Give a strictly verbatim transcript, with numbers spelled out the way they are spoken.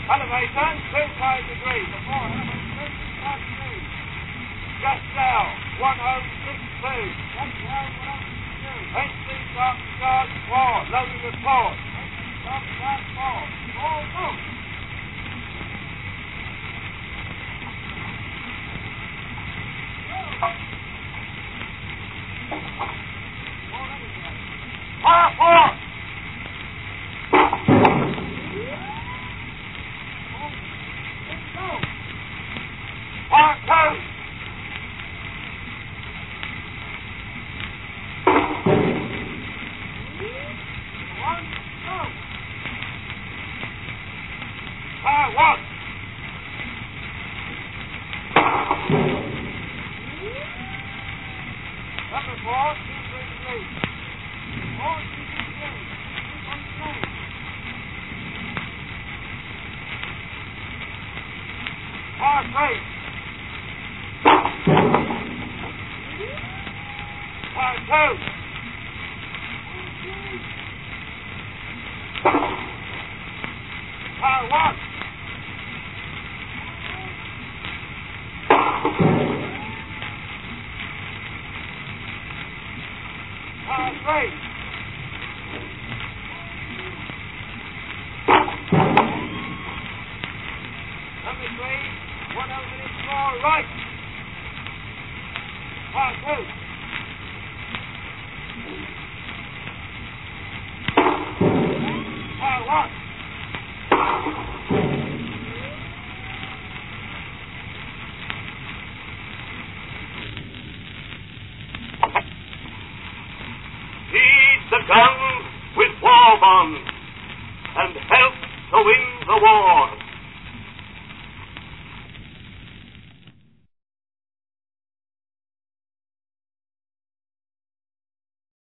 Elevation, thirty-five degrees. The floor, elevation, thirty-five degrees. Just now, one oh six two. Just now, one oh six two. Entry, stop, start, floor. Loading the floor. Entry, stop, start, floor. All move. Fire, four. Fire, two. One, two. Fire, one. Number four, two, three, three. Four, two, three, three. Keep on slowing. Fire, three. Fire, two. Fire, one. Fire, three. Number three, one oh minutes more, right. Fire, two. Fire, one. Feed the guns with war bonds and help to win the war.